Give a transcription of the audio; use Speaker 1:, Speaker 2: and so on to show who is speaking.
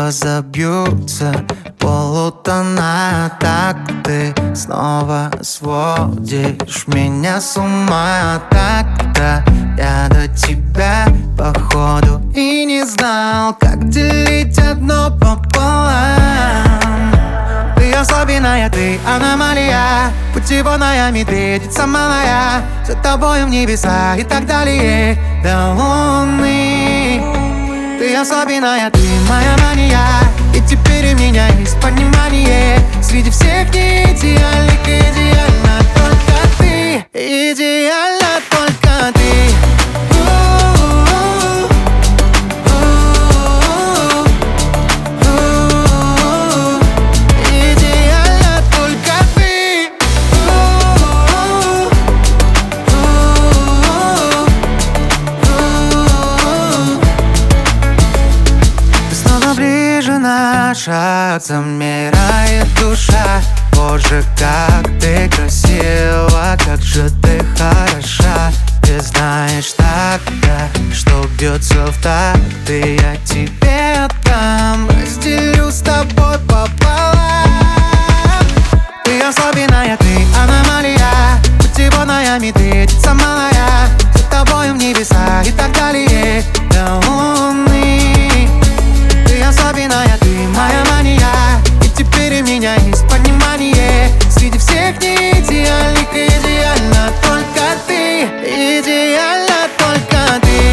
Speaker 1: разобьются полутона. Так ты снова сводишь меня с ума. Так-то я до тебя походу и не знал, как делить одно пополам. Ты особенная, ты аномалия, путеводная медведица малая, за тобою в небеса и так далее до луны. Ты особенная, ты моя мания, и теперь у меня есть понимание: среди всех не идеальных идеально только ты, идеально только ты. Шаг замирает душа. Боже, как ты красива, как же ты хороша. Ты знаешь так-то, что бьется в такт, и я тебе отдам, разделю с тобой пополам. Ты особенная, ты аномалия, путеводная медведица малая, за тобой в небеса и так далее до луны. Ты особенная, ты моя мания, и теперь у меня есть понимание: среди всех не идеальных идеально только ты, идеально только ты.